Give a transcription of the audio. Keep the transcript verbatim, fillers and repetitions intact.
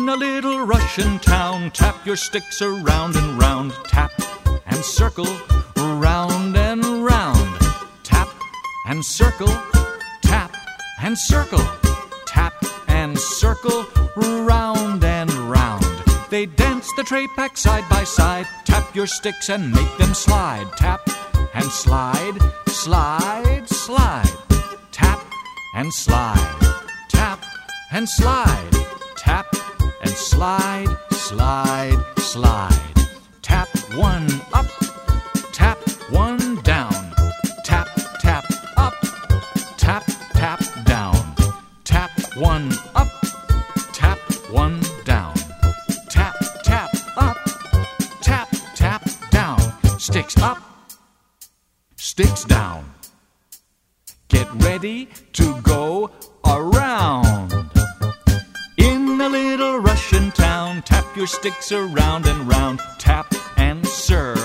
a little Russian town, tap your sticks around and round. Tap and circle, round and round. Tap and circle, tap and circle. Tap and circle, round and round. They dance the tray pack side by side. Tap your sticks and make them slide. Tap and slide, slide, slide. Tap and slide. Tap and slide. Tap and slide, slide, slide. Tap one up, tap one down. Tap, tap up, tap, tap down. Tap one up, tap one down. Tap, tap up, tap, tap down. Sticks up, sticks down. Get ready to go around. In a little Russian town, tap your sticks around and round. Tap and serve.